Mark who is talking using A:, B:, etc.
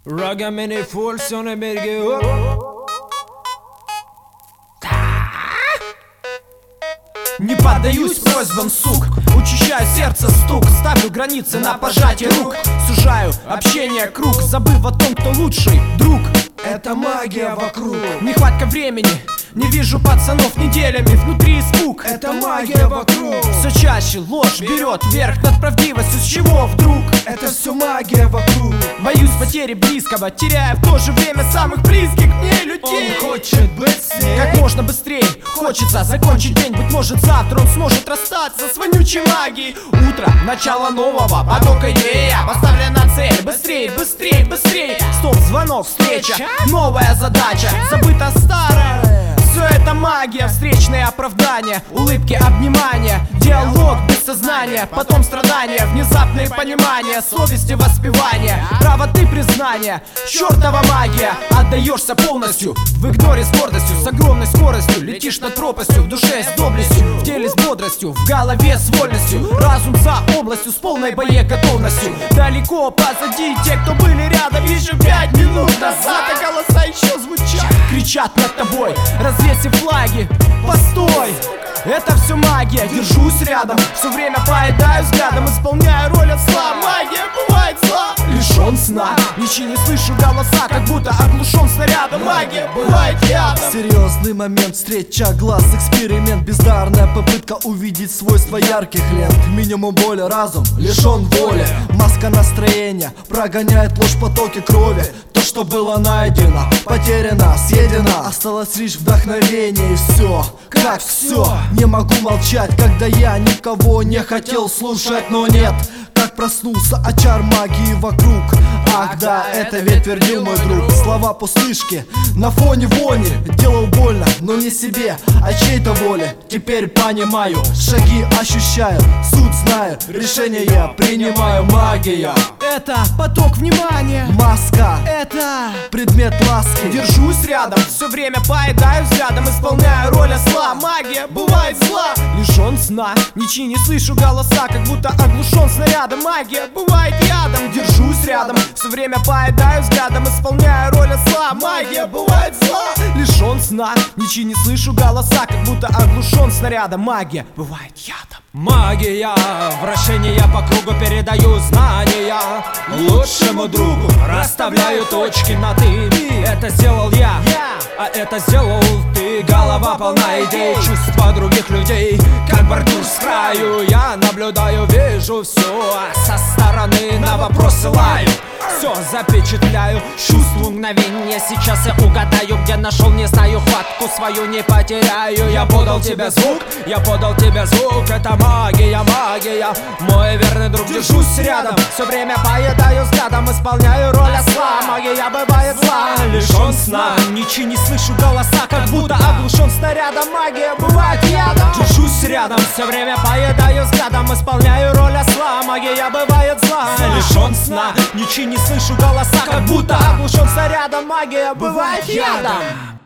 A: Ragamen full son энергии upp. Не поддаюсь просьбам, сук. Учащаю сердце стук. Ставлю границы на пожатие рук. Сужаю общение круг, забыв о том, кто лучший друг.
B: Это магия вокруг.
A: Нехватка времени. Не вижу пацанов неделями, внутри испуг.
B: Это магия вокруг.
A: Все чаще ложь берет верх над правдивостью. С чего вдруг?
B: Это все магия вокруг.
A: Боюсь потери близкого, теряя в то же время самых близких мне людей.
B: Он хочет быть с ней
A: как можно быстрее. Хочется закончить день, быть может завтра он сможет расстаться с вонючей магией. Утро, начало нового потока идея. Поставлена цель, быстрее, быстрее, быстрее. Стоп, звонок, встреча, новая задача. Забыто старое. Все это магия, встречные оправдания, улыбки, обнимания, диалог без сознания, потом страдания, внезапные понимания, совести воспевания, правоты признания, чертова магия. Отдаешься полностью, в игноре с гордостью, с огромной скоростью, летишь над пропастью, в душе с доблестью, в теле с бодростью, в голове с вольностью, разум за областью, с полной боеготовностью. Далеко позади те, кто были рядом еще 5 минут назад, а голоса еще звучат, кричат над тобой, развесив флаги. Постой! Это все магия, держусь рядом, все время поедаю взглядом, исполняю роль осла. Магия бывает зла, лишен сна, ничего не слышу голоса, как будто оглушен снарядом. Магия бывает ядом.
B: Серьезный момент, встреча глаз, эксперимент, бездарная попытка увидеть свойства ярких лент. Минимум боли, разум лишен воли, маска настроения прогоняет ложь, потоки крови. То, что было найдено, потеряно, съедено, осталось лишь вдохновение. И все, как все. Не могу молчать, когда я никого не хотел слушать, но нет. Как проснулся от чар магии вокруг. Ах да, это ведь твердил мой друг. Слова пустышки на фоне вони. Делал больно, но не себе, а чьей-то воле. Теперь понимаю, шаги ощущаю, суть знаю, решение я принимаю. Магия —
A: это поток внимания,
B: маска —
A: это
B: предмет ласки.
A: держусь рядом, все время поедаю взглядом, исполняю роль осла. Магия бывает зла, лишен сна, ничего не слышу голоса, как будто оглушен снарядом. Магия бывает ядом, держусь рядом, все время поедаю взглядом, исполняю роль осла. Магия бывает зла, лишен сна, ничего не слышу голоса, как будто оглушен снарядом. Магия бывает ядом. Магия, вращение по кругу, передаю знания лучшему другу, расставляю точки над «и». Это сделал я, а это сделал ты. Голова полна идей, чувства других людей, как бордюр с краю. Я наблюдаю, вижу все, а со стороны на вопросы лаю. Все запечатляю, чувствую мгновение. Сейчас я угадаю, где нашел, не знаю, хватку свою не потеряю. Я подал тебе звук, я подал тебе звук. Это магия, магия, мой верный друг. Держусь рядом, все время поедаю взглядом, исполняю роль осла. Магия бывает зла, лишен сна, ничего не слышу голоса, как будто оглушен снарядом. Магия бывает ядом. Держусь рядом, все время поедаю взглядом, исполняю роль осла. Магия бывает зла, лишен сна, ничего не слышу голоса, как будто оглушен снарядом. Магия бывает ядом.